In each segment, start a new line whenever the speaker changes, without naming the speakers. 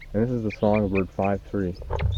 And this is the songbird 5-3.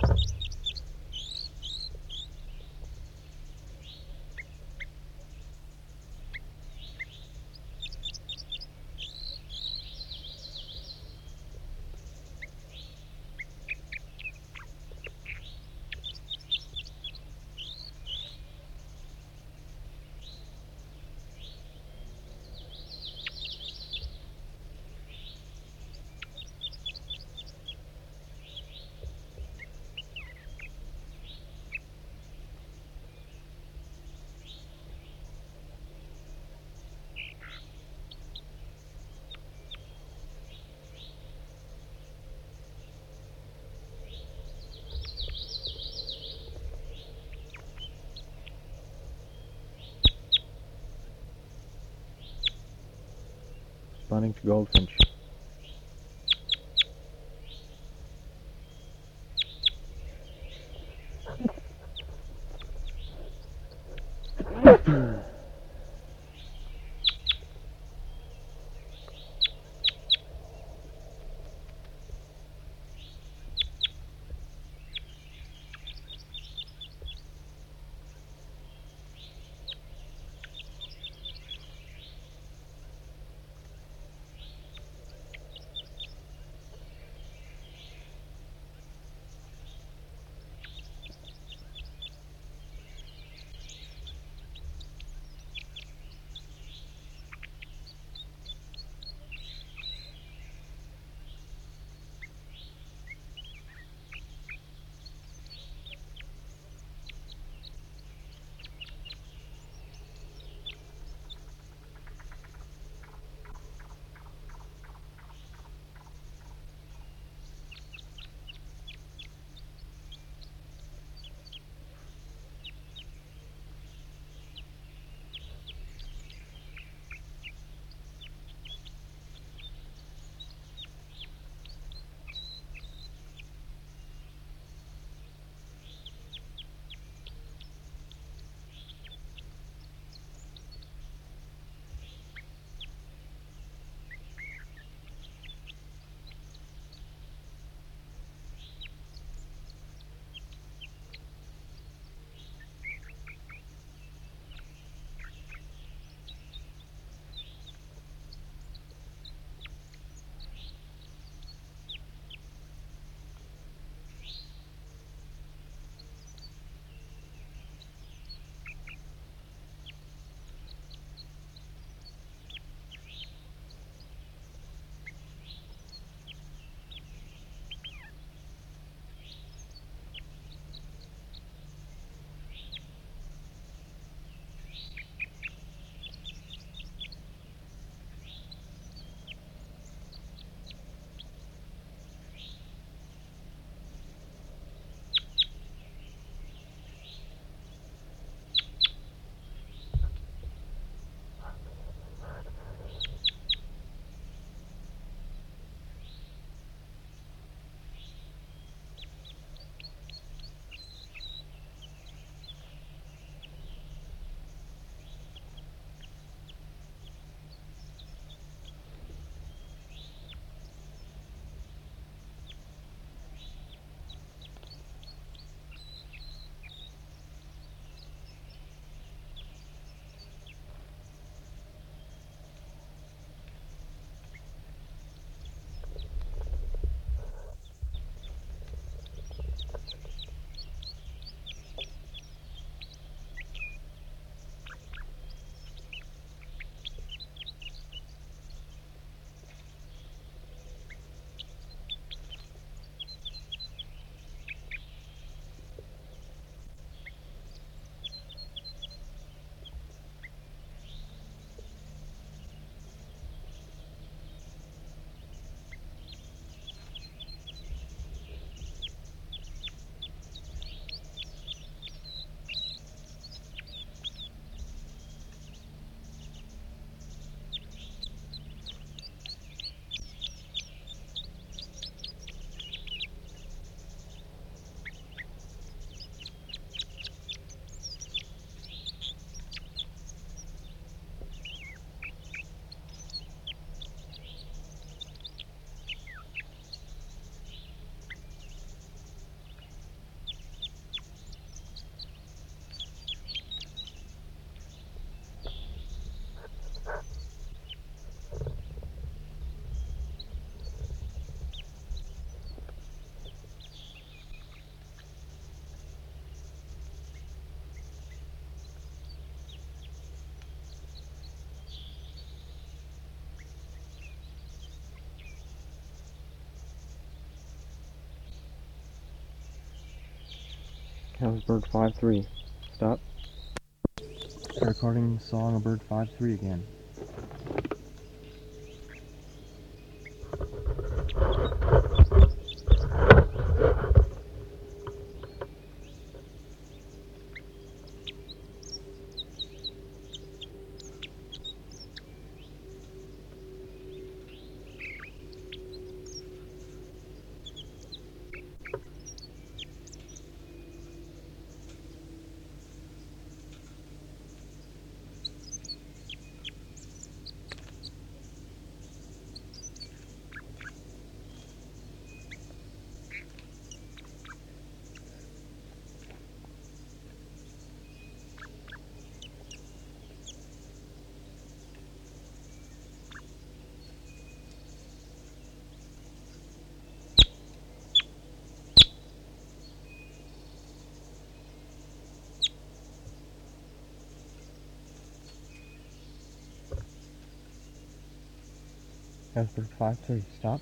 Responding to goldfinch. That was bird 5-3. Stop. Recording the song of bird 5-3 again. That was bird 5-3. Stop.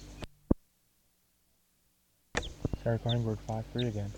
Start recording bird 5-3 again.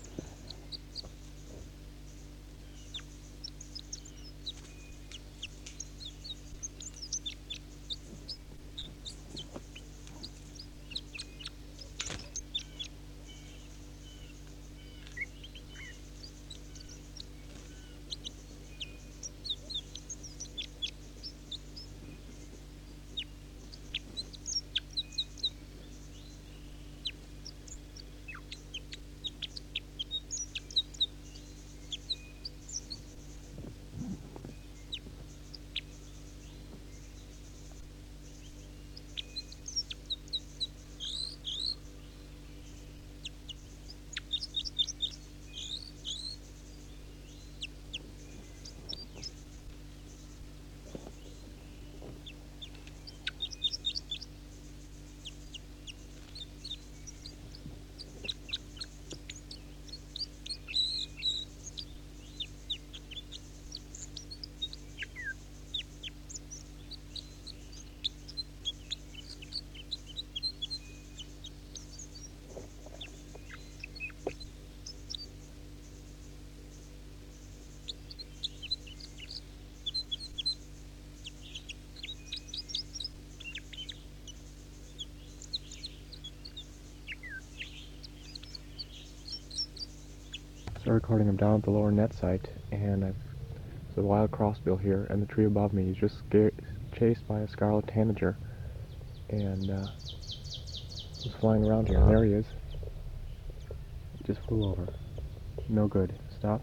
Start recording him down at the lower net site, and there's a wild crossbill here, and the tree above me is just chased by a scarlet tanager, and he's flying around here, and there he is. He just flew over. No good. Stop.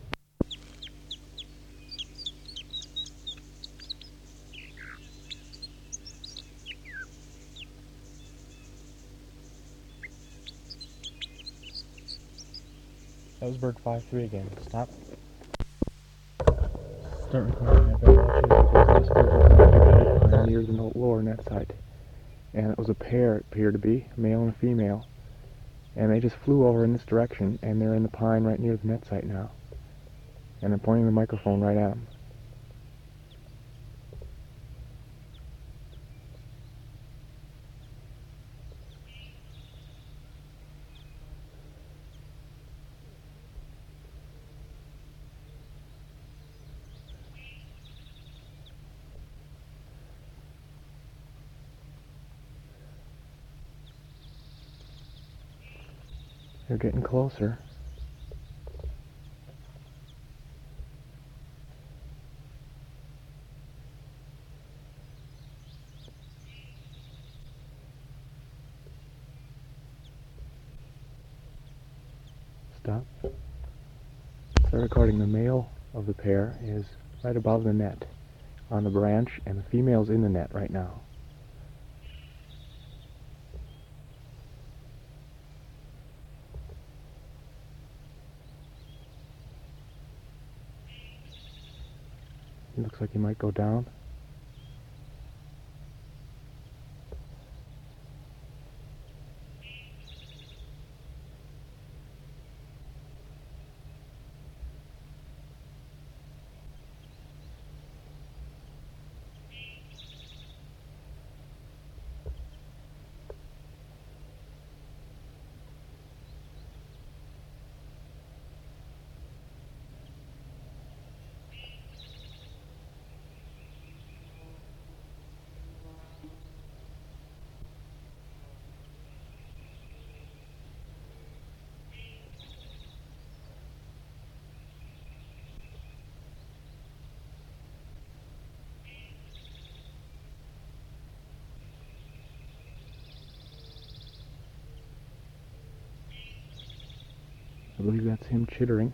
That was bird 5-3 again. Stop. Start recording. I've been watching crossbill near the lower net site, and it was a pair. It appeared to be a male and a female, and they just flew over in this direction, and they're in the pine right near the net site now, and I'm pointing the microphone right at them. They're getting closer. Stop. Start recording. The male of the pair is right above the net on the branch, and the female's in the net right now. It looks like he might go down. I believe that's him chittering.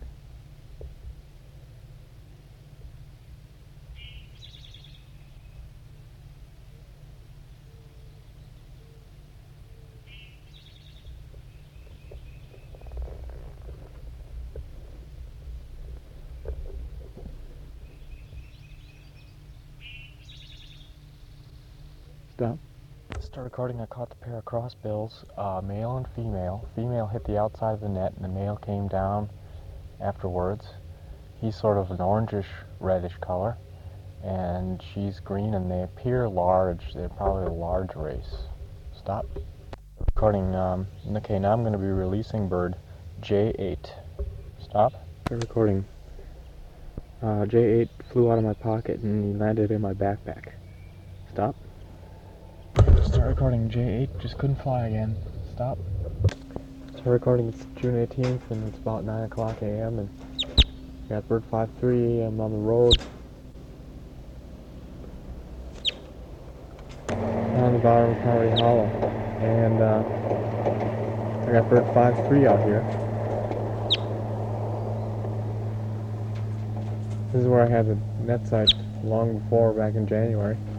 Stop. Start recording. I caught the pair of crossbills, male and female. Female hit the outside of the net, and the male came down afterwards. He's sort of an orangish, reddish color, and she's green, and they appear large. They're probably a large race. Stop. Recording. Okay, now I'm going to be releasing bird J8. Stop. Start recording. J8 flew out of my pocket, and he landed in my backpack. Stop. Start recording. J8 just couldn't fly again. Stop. Start recording. It's June 18th and it's about 9 o'clock a.m. and got bird 53. I'm on the road. On the bottom of County Hollow. And I got bird 53 out here. This is where I had the net site long before, back in January.